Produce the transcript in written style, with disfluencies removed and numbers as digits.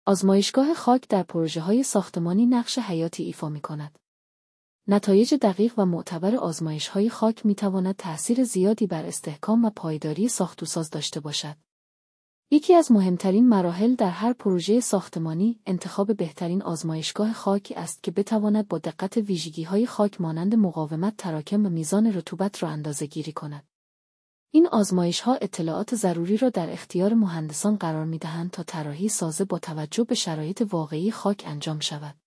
آزمایشگاه خاک در پروژه‌های ساختمانی نقش حیاتی ایفا می‌کند. نتایج دقیق و معتبر آزمایش‌های خاک می‌تواند تأثیر زیادی بر استحکام و پایداری ساخت‌وساز داشته باشد. یکی از مهمترین مراحل در هر پروژه ساختمانی انتخاب بهترین آزمایشگاه خاک است که بتواند با دقت ویژگی‌های خاک مانند مقاومت تراکم و میزان رطوبت را اندازه‌گیری کند. این آزمایش‌ها اطلاعات ضروری را در اختیار مهندسان قرار می‌دهند تا طراحی سازه با توجه به شرایط واقعی خاک انجام شود.